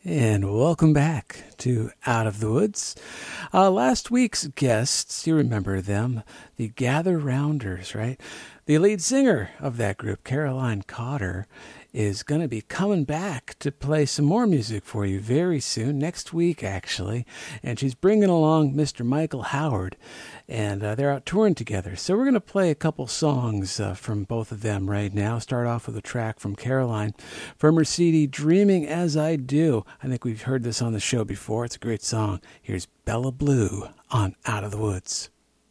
And welcome back to Out of the Woods. Last week's guests, you remember them, the Gather Rounders, right? The lead singer of that group, Caroline Cotter, is going to be coming back to play some more music for you very soon, next week actually. And she's bringing along Mr. Michael Howard, and they're out touring together. So we're going to play a couple songs from both of them right now. Start off with a track from Caroline from her CD, Dreaming As I Do. I think we've heard this on the show before. It's a great song. Here's Bella Blue on Out of the Woods.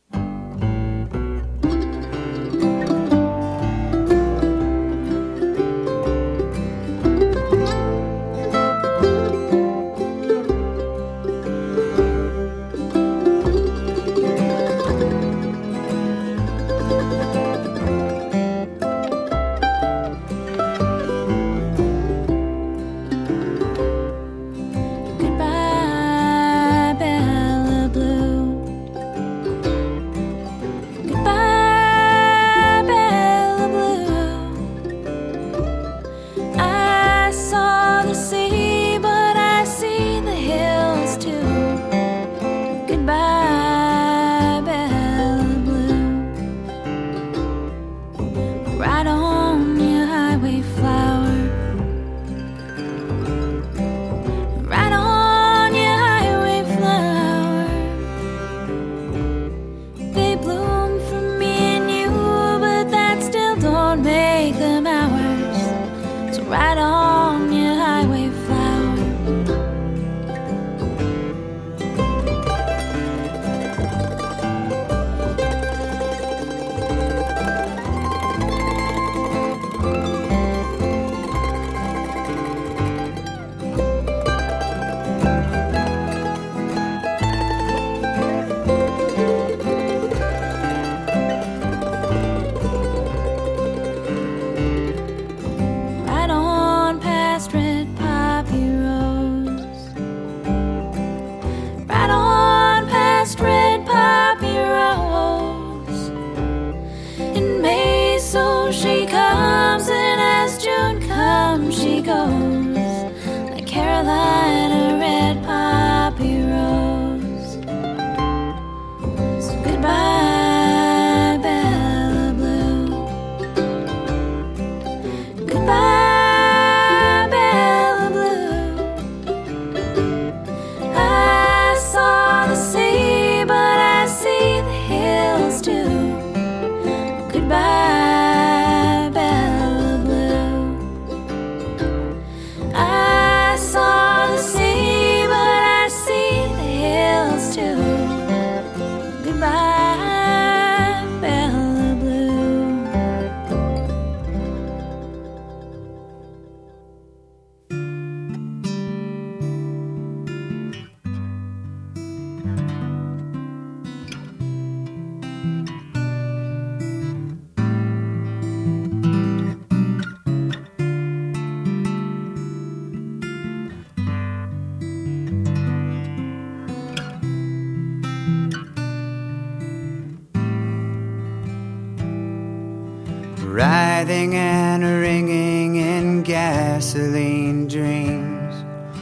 Writhing and ringing in gasoline dreams,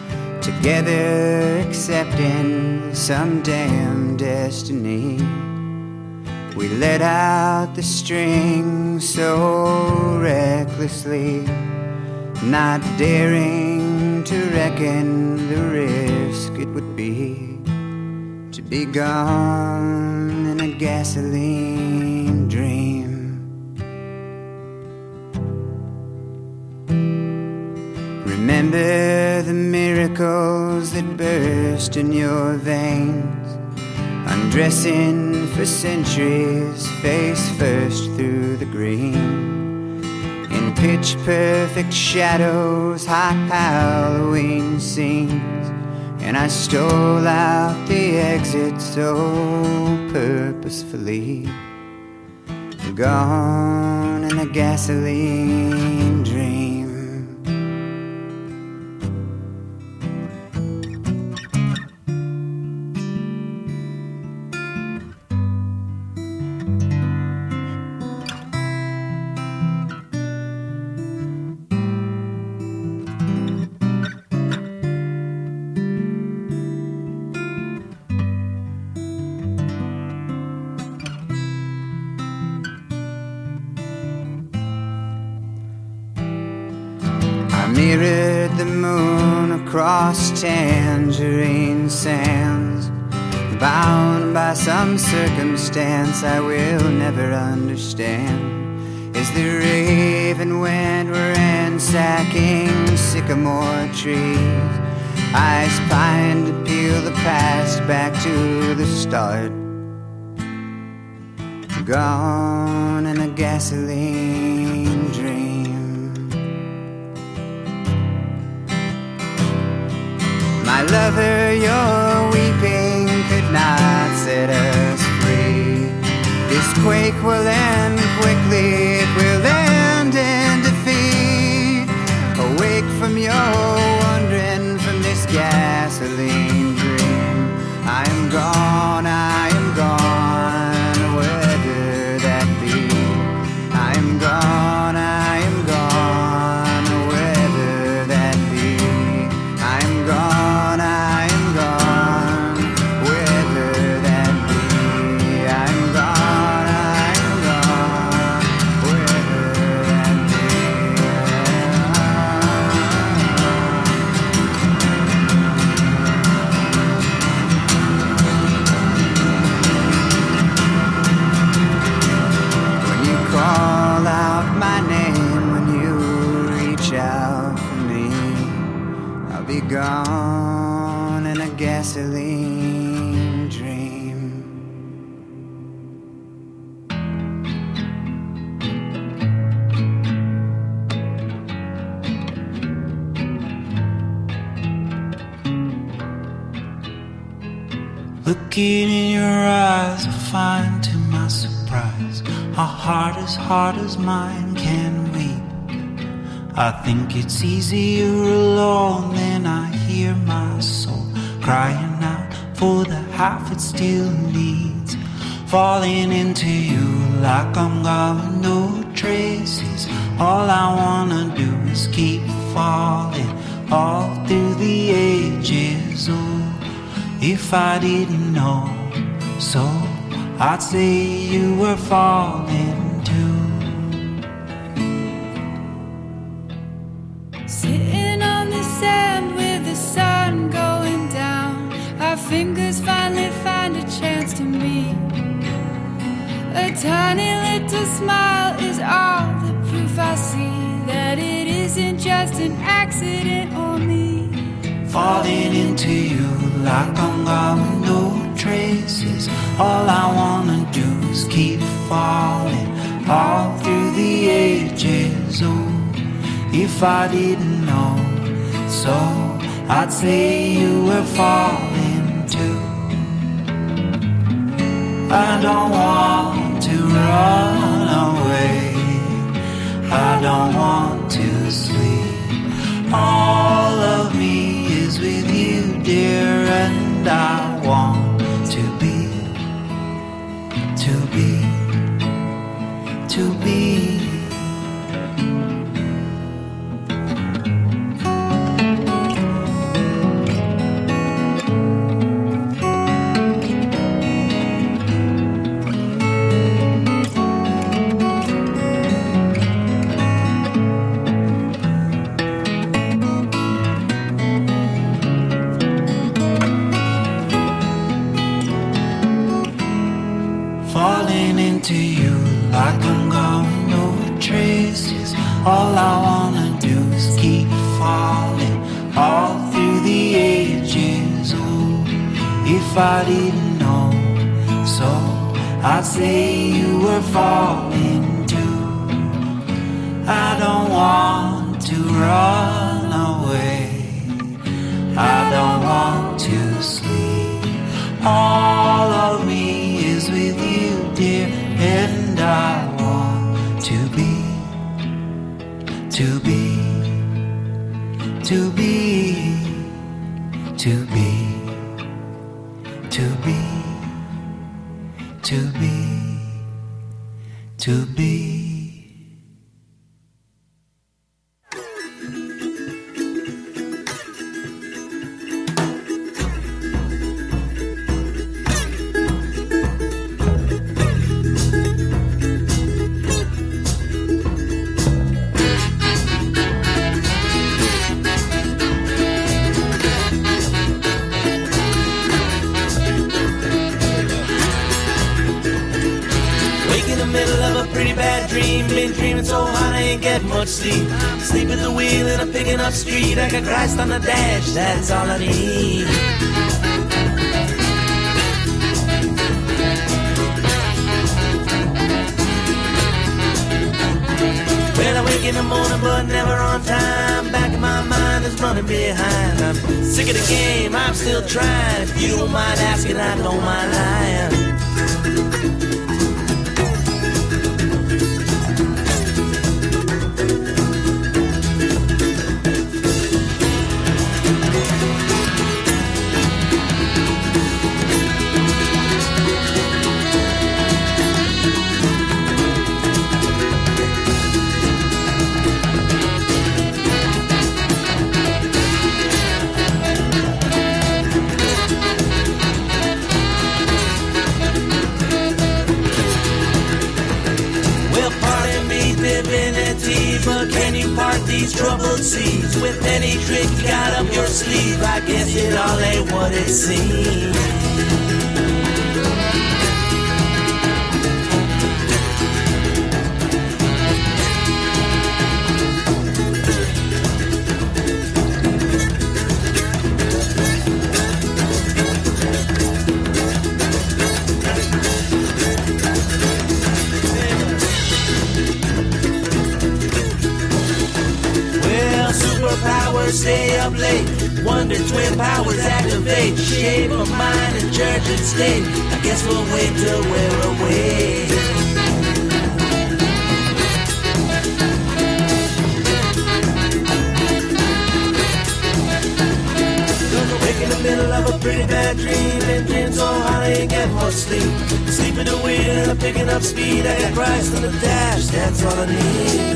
together accepting some damn destiny. We let out the string so recklessly, not daring to reckon the risk it would be to be gone in a gasoline dream. Remember the miracles that burst in your veins, undressing for centuries, face first through the green. In pitch perfect shadows, hot Halloween scenes, and I stole out the exit so purposefully. Gone in a gasoline dream. across tangerine sands, bound by some circumstance I will never understand. As the raven wind were ransacking sycamore trees, I spined to peel the past back to the start. Gone in a gasoline dream. My lover, your weeping could not set us free. This quake will end quickly, it will end in defeat. Awake from your wandering from this gasoline dream. I am gone, I am gone, whether that be. I am gone, I am gone, whether that be. I am gone, I am gone, whether that be. I am gone, I am gone, whether that When you call out my name, when you reach out for me, I'll be gone in a gasoline dream. Looking in your eyes, I find to my surprise a heart as mine can weep. I think it's easier alone than I hear my soul crying out for the half it still needs. Falling into you like I'm gone, no traces. All I wanna do is keep falling all through the ages. Oh, if I didn't know, so I'd say you were falling too. Sitting on the sand with the sun going down, our fingers finally find a chance to meet. A tiny little smile is all the proof I see that it isn't just an accident on me. Falling into you like I'm gone, no traces. All I wanna do is keep falling all through the ages. Oh, if I didn't know, so I'd say you were falling too. I don't want to run away, I don't want to sleep. All of me is with you, dear, and I want to be. Falling into you like I'm gone, no traces. All I wanna do is keep falling all through the ages. Oh, if I didn't know, so I'd say you were falling too. I don't want to run away, I don't want to sleep. All of me is with you, dear, and I want to be, to be, to be, to be, to be, to be, to be. get much sleep. Sleep at the wheel and I'm picking up speed. I got Christ on the dash, that's all I need. Well, I wake in the morning but never on time. Back in my mind is running behind. I'm sick of the game, I'm still trying. If you don't mind asking, I don't mind lying. But can you part these troubled seas with any trick you got up your sleeve? I guess it all ain't what it seems. Stay up late, wonder twin powers activate. Shape of mind and church and state. I guess we'll wait till we're away. Wake in the middle of a pretty bad dream, and dreams so hard I ain't get much sleep. Sleep at the wheel and I'm picking up speed. I got Christ on the dash, that's all I need.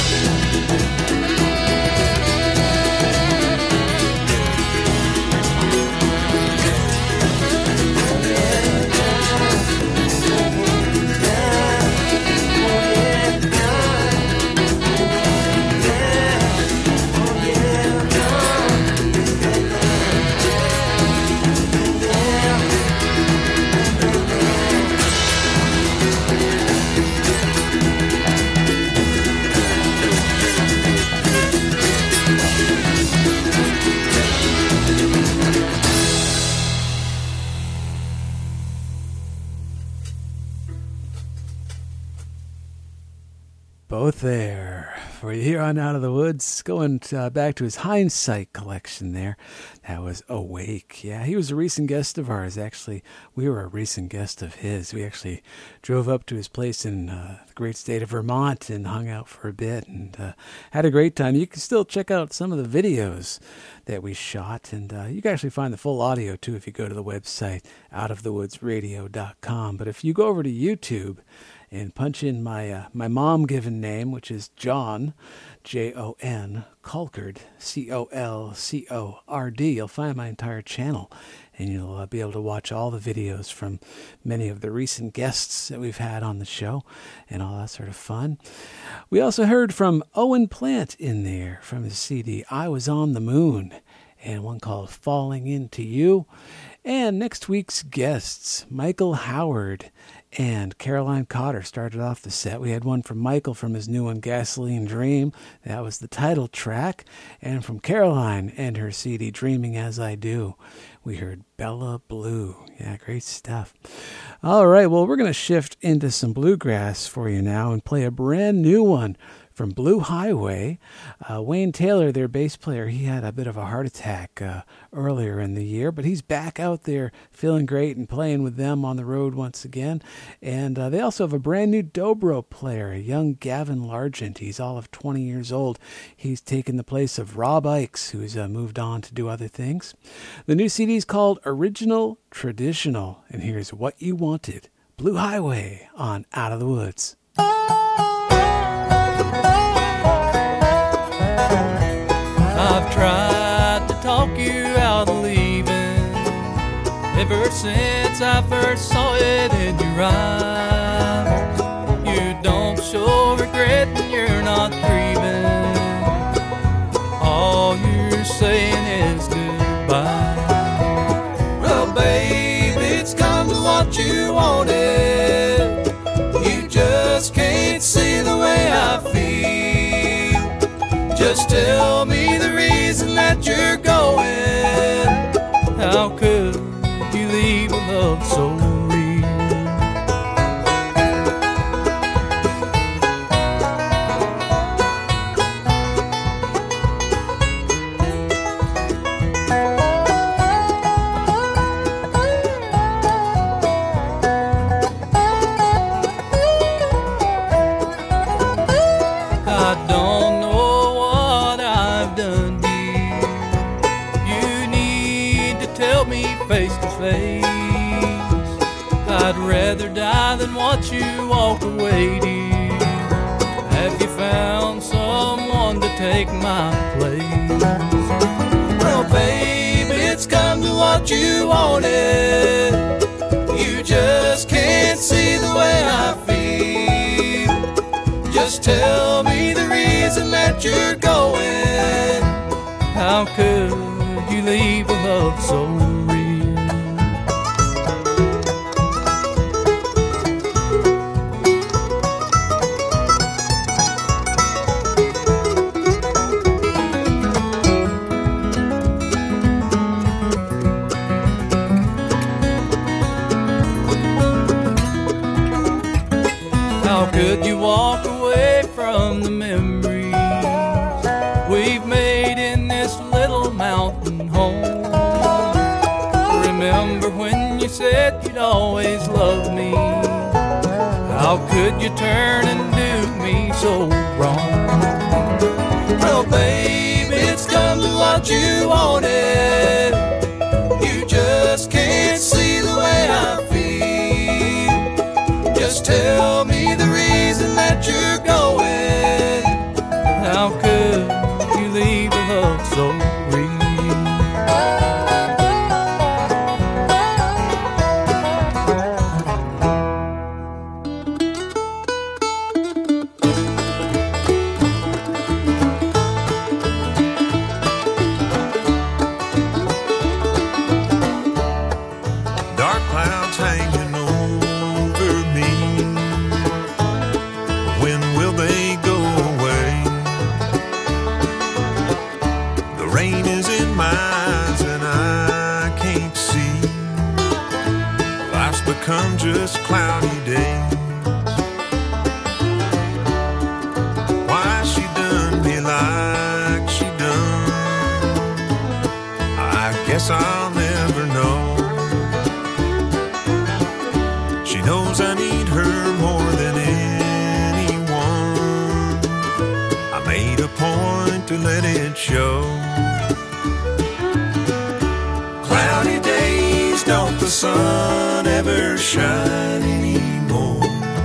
Both there for you here on Out of the Woods. Going back to his Hindsight collection there. That was Awake. Yeah, he was a recent guest of ours. Actually, we were a recent guest of his. We actually drove up to his place in the great state of Vermont and hung out for a bit and had a great time. You can still check out some of the videos that we shot, and you can actually find the full audio too if you go to the website outofthewoodsradio.com. But if you go over to YouTube and punch in my mom given name, which is John, Jon Colcord, Colcord, you'll find my entire channel, and you'll be able to watch all the videos from many of the recent guests that we've had on the show and all that sort of fun. We also heard from Owen Plant in there from his CD I Was on the Moon, and one called Falling Into You. And next week's guests, Michael Howard and Caroline Cotter started off the set. We had one from Michael from his new one, Gasoline Dream. That was the title track. And from Caroline and her CD, Dreaming As I Do, we heard Bella Blue. Yeah, great stuff. All right, well, we're going to shift into some bluegrass for you now and play a brand new one from Blue Highway. Wayne Taylor, their bass player, he had a bit of a heart attack earlier in the year, but he's back out there feeling great and playing with them on the road once again. And they also have a brand new dobro player, a young Gavin Largent. He's all of 20 years old. He's taken the place of Rob Ikes, who's moved on to do other things. The new CD is called Original Traditional, and here's What You Wanted. Blue Highway on Out of the Woods. I've tried to talk you out of leaving ever since I first saw it in your eyes. You don't show regret and you're not grieving. All you're saying is goodbye. Well, babe, it's come to what you wanted. You just can't see the way I feel. that you're going. How could you leave a love so real? I don't know what I've done to you. You need to tell me face to face. I'd rather die than watch you walk away, dear. Have you found someone to take my place? Well, babe, it's come to what you wanted. You just can't see the way I feel. Just tell me the reason that you're going. How could you leave a love so real? How could you walk away from the memories we've made in this little mountain home? Remember when you said you'd always love me? How could you turn and do me so wrong? Well, babe, it's come to what you wanted. You just can't see the way I feel. Just tell me the reason that you're going. How could you leave a love so real? Dark clouds hanging over me. When will they go away? The rain is in my eyes and I can't see. Life's become just cloudy days. Why she done me like she done, I guess I'll never know. She knows I need her more than anyone. I made a point to let it show. Cloudy days, don't the sun ever shine anymore?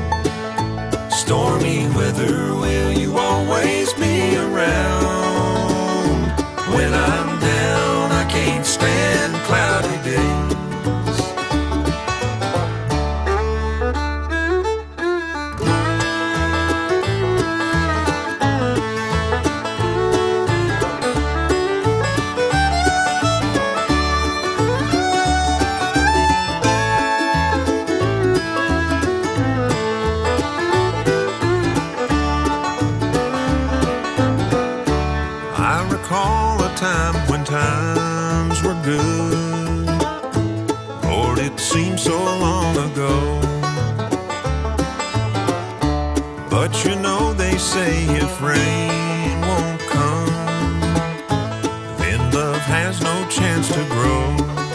Stormy weather, will you always be around? When I'm down, I can't stand cloudy days. I recall a time when times were good. Lord, it seems so long ago. But you know they say if rain won't come, then love has no chance to grow.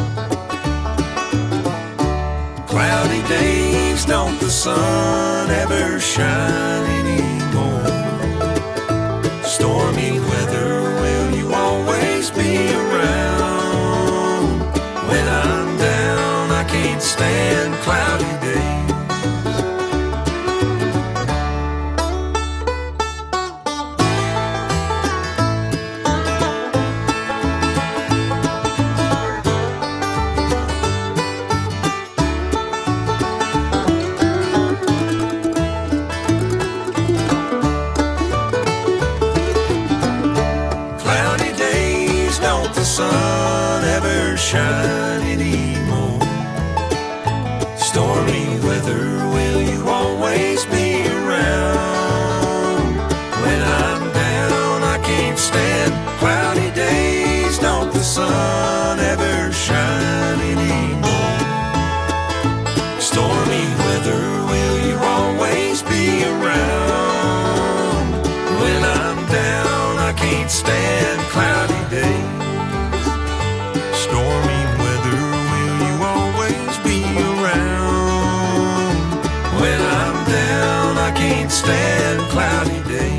Cloudy days, don't the sun ever shine anymore? Stormy weather, will you always be around? When I'm down, I can't stand cloudy days. Cloudy days, don't the sun ever shine anymore? Stormy weather, will you always be around? When I'm down, I can't stand cloudy days stormy weather, will you always be around? When I'm down, I can't stand cloudy days.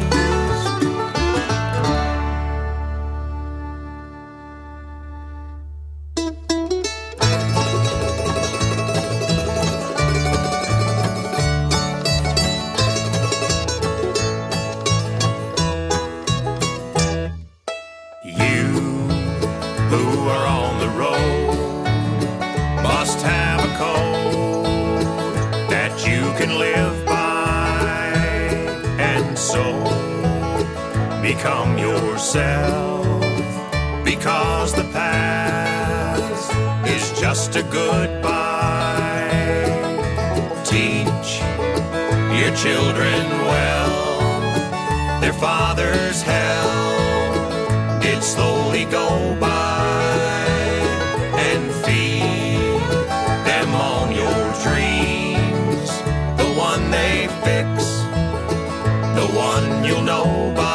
Become yourself, because the past is just a goodbye. Teach your children well, their father's hell did slowly go by, and feed them on your dreams, the one they fix, the one you'll know by.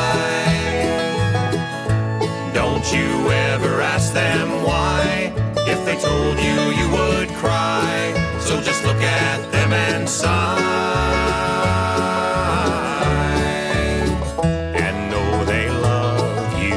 Don't you ever ask them why, if they told you you would cry. So just look at them and sigh, and know they love you.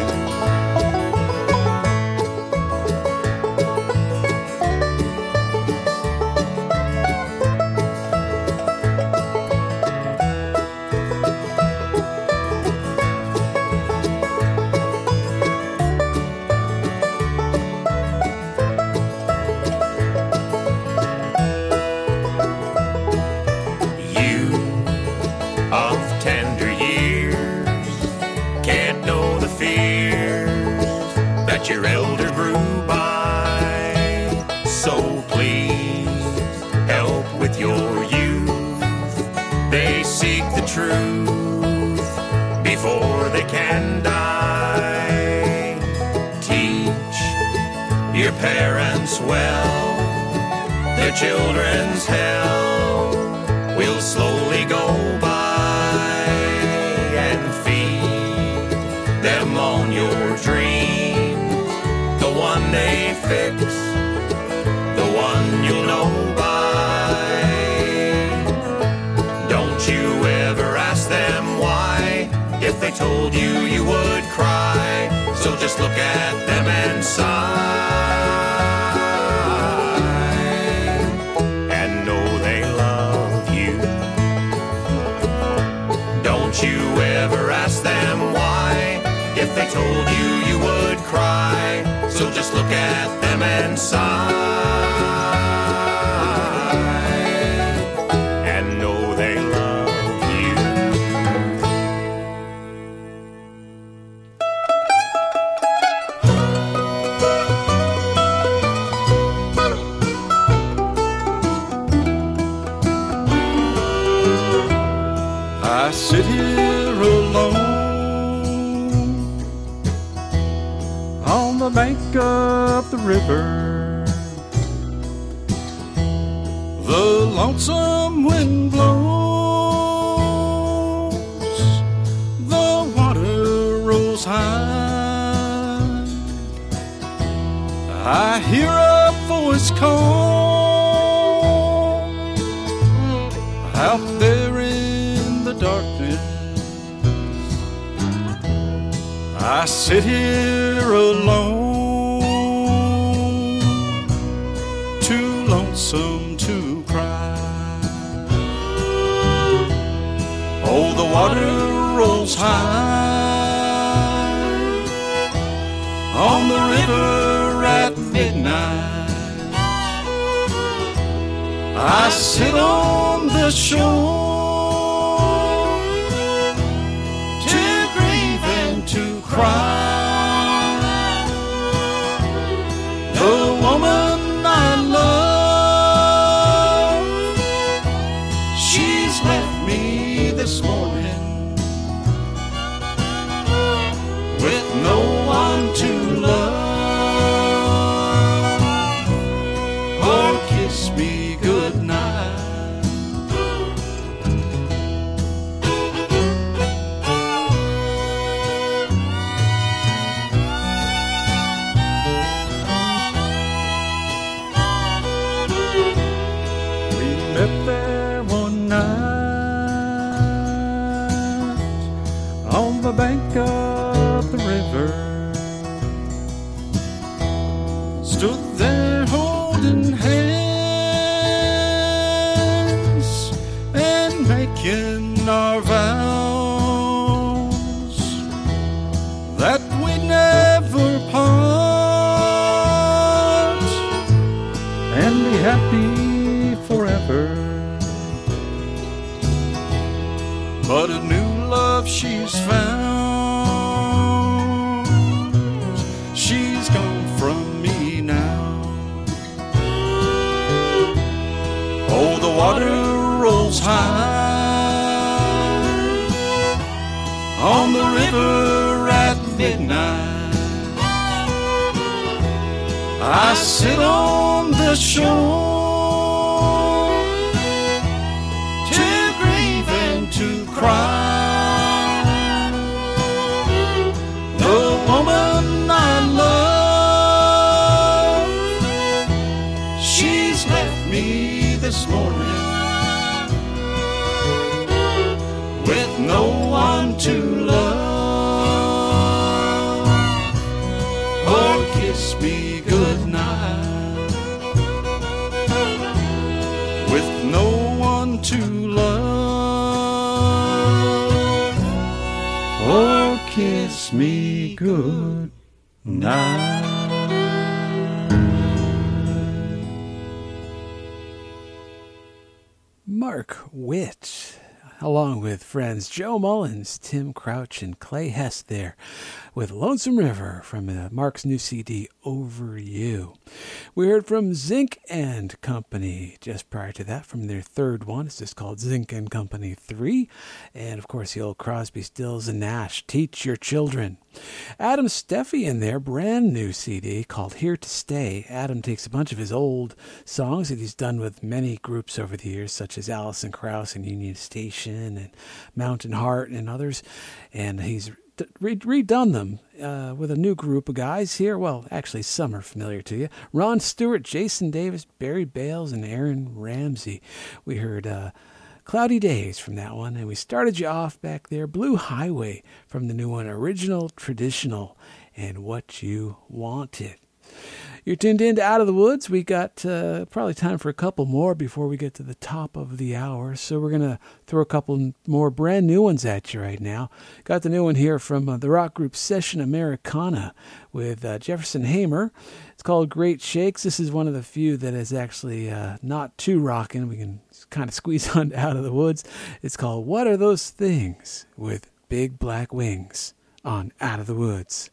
Your elder grew by, so please help with your youth. They seek the truth before they can die. Teach your parents well, their children's hell will slowly go by, and feed them on your dreams, the one they fix, the one you'll know by. Don't you ever ask them why, if they told you you would cry. So just look at them and sigh, and know they love you. Don't you ever ask them why, if they told you you would cry. So just look at them and sigh, and know they love you. I sit here alone on the bank of the river. The lonesome wind blows, the water rolls high. I hear a voice call out there in the darkness. I sit here alone, too lonesome to cry. Oh, the water rolls high on the river at midnight. I sit on the shore to grieve and to cry. The woman I love, she's left me this morning with no one to love or kiss me goodnight. stood there holding hands and making our vows that we'd never part and be happy forever. But a new love she's found, she's gone from me now. Oh, the water rolls high on the river at midnight. I sit on the shore to grieve and to cry. The woman I love, she's left me this morning with no one to love or kiss me goodnight, with no one to love or kiss me good night. Mark Witt, along with friends Joe Mullins, Tim Crouch, and Clay Hess there with Lonesome River from Mark's new CD, Over You. We heard from Zinc and Company just prior to that from their third one. It's just called Zinc and Company 3. And, of course, the old Crosby, Stills, and Nash, Teach Your Children. Adam Steffi in their brand new CD called Here to Stay. Adam takes a bunch of his old songs that he's done with many groups over the years, such as Alison Krauss and Union Station and Mountain Heart and others, and he's redone them with a new group of guys here. Well, actually, some are familiar to you. Ron Stewart, Jason Davis, Barry Bales, and Aaron Ramsey. We heard Cloudy Days from that one, and we started you off back there, Blue Highway from the new one, Original, Traditional, and What You Wanted. You're tuned in to Out of the Woods. We got probably time for a couple more before we get to the top of the hour. So we're going to throw a couple more brand new ones at you right now. Got the new one here from the rock group Session Americana with Jefferson Hamer. It's called Great Shakes. This is one of the few that is actually not too rockin'. We can kind of squeeze on Out of the Woods. It's called What Are Those Things with Big Black Wings on Out of the Woods.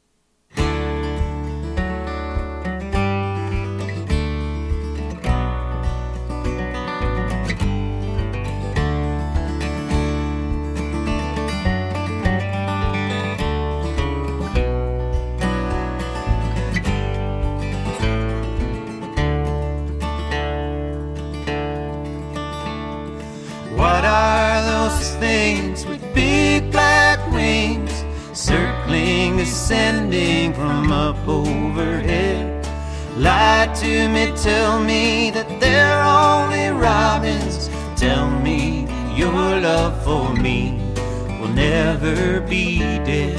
What are those things with big black wings, circling, ascending from up overhead? Lie to me, tell me that they're only robins. Tell me your love for me will never be dead.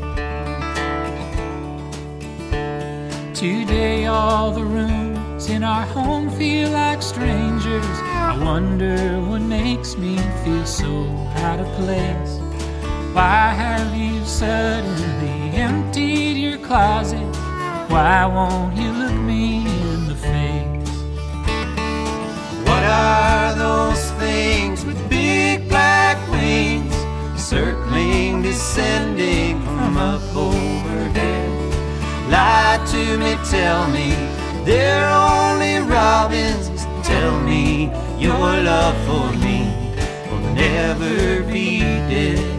Today all the rooms in our home feel like strangers. I wonder what makes me feel so out of place. Why have you suddenly emptied your closet? Why won't you look me in the face? What are those things with big black wings, circling, descending from up overhead? Lie to me, tell me they're only robins. Tell me your love for me will never be dead.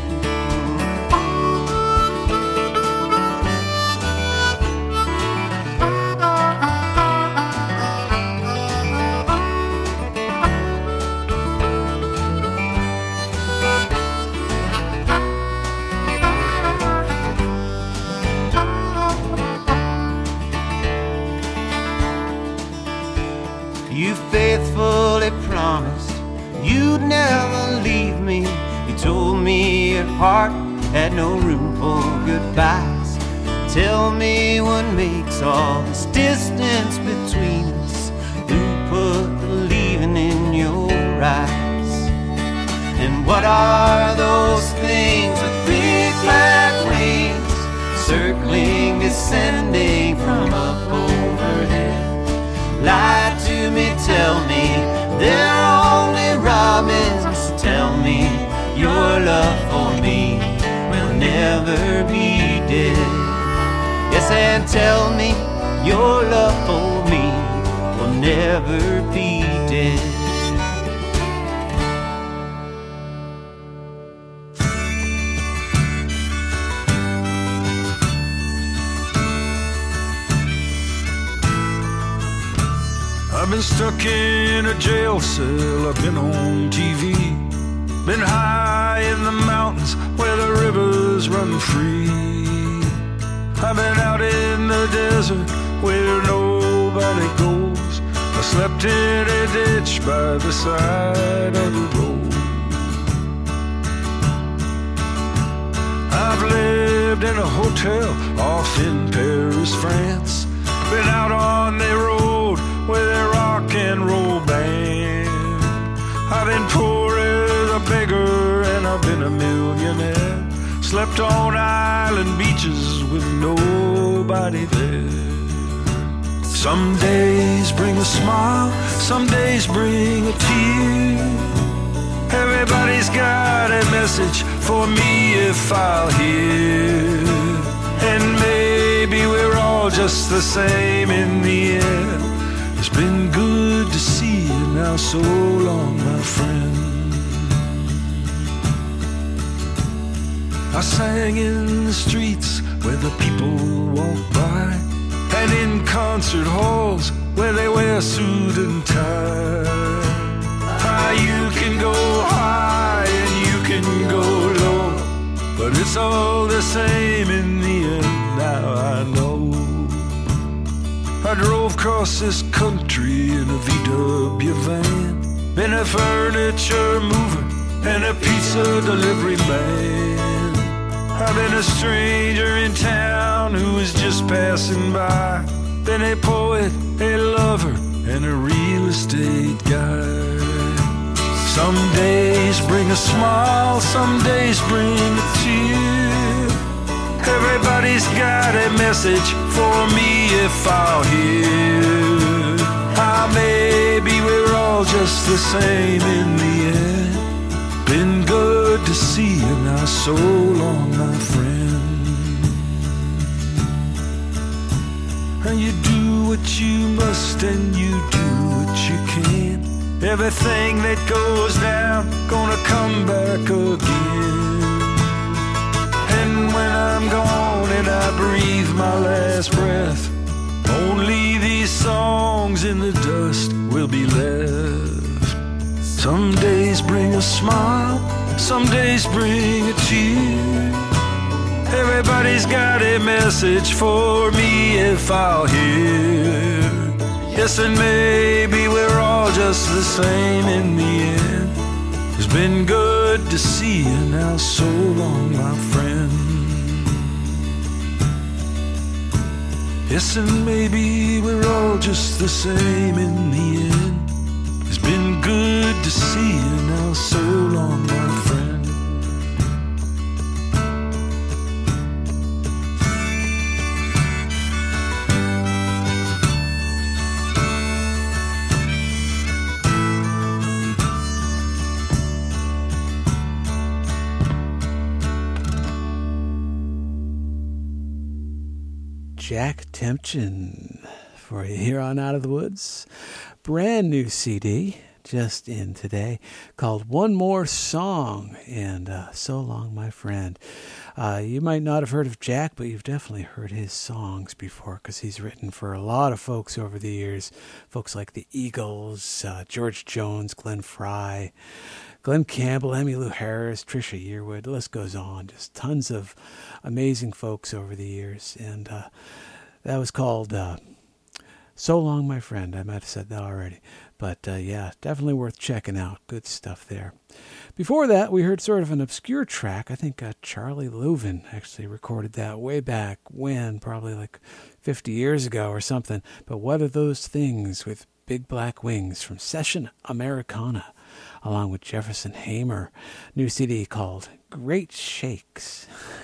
You faithfully promised you'd never leave me. You told me your heart had no room for goodbyes. Tell me what makes all this distance between us. Who put the leaving in your eyes? And what are those things with big black wings, circling, descending from up overhead? Lie to me, tell me they're only robins. Tell me your love for me will never be dead. Yes, and tell me your love for me will never be dead. I've been stuck in a jail cell, I've been on TV, been high in the mountains where the rivers run free. I've been out in the desert where nobody goes. I slept in a ditch by the side of the road. I've lived in a hotel off in Paris, France. Been out on the road with a rock and roll band. I've been poor as a beggar and I've been a millionaire. Slept on island beaches with nobody there. Some days bring a smile, some days bring a tear. Everybody's got a message for me if I'll hear. And maybe we're all just the same in the end. It's been good to see you now, so long, my friend. I sang in the streets where the people walk by, and in concert halls where they wear suit and tie. You can go high and you can go low, but it's all the same in the end, now I know. I drove across this country in a VW van, been a furniture mover and a pizza delivery man. I've been a stranger in town who was just passing by, been a poet, a lover, and a real estate guy. Some days bring a smile, some days bring a tear. Everybody's got a message for me if I'll hear. Maybe we're all just the same in the end. Been good to see you now, so long, my friend. And you do what you must and you do what you can. Everything that goes down gonna come back again. And when I'm gone and I breathe my last breath, only these songs in the dust will be left. Some days bring a smile, some days bring a tear. Everybody's got a message for me if I'll hear. Yes, and maybe we're all just the same in the end. It's been good to see you now, so long, my friend. Yes, and maybe we're all just the same in the end. It's been good to see you now, so long, my friend. Jack Tempchin for you here on Out of the Woods. Brand new CD just in today called One More Song, and So Long, My Friend. You might not have heard of Jack, but you've definitely heard his songs before because he's written for a lot of folks over the years. Folks like the Eagles, George Jones, Glenn Frey, Glenn Campbell, Emmylou Harris, Trisha Yearwood, the list goes on. Just tons of amazing folks over the years. And that was called So Long, My Friend. I might have said that already. But yeah, definitely worth checking out. Good stuff there. Before that, we heard sort of an obscure track. I think Charlie Louvin actually recorded that way back when, probably like 50 years ago or something. But What Are Those Things with Big Black Wings from Session Americana, along with Jefferson Hamer. New CD called Great Shakes.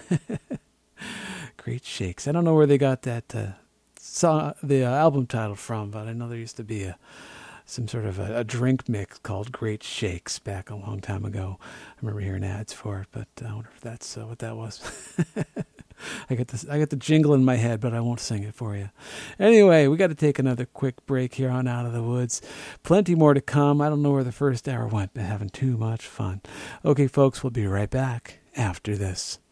Great Shakes. I don't know where they got that the album title from, but I know there used to be some sort of a drink mix called Great Shakes back a long time ago. I remember hearing ads for it, but I wonder if that's what that was. I got the jingle in my head, but I won't sing it for you. Anyway, we got to take another quick break here on Out of the Woods. Plenty more to come. I don't know where the first hour went, but having too much fun. Okay, folks, we'll be right back after this.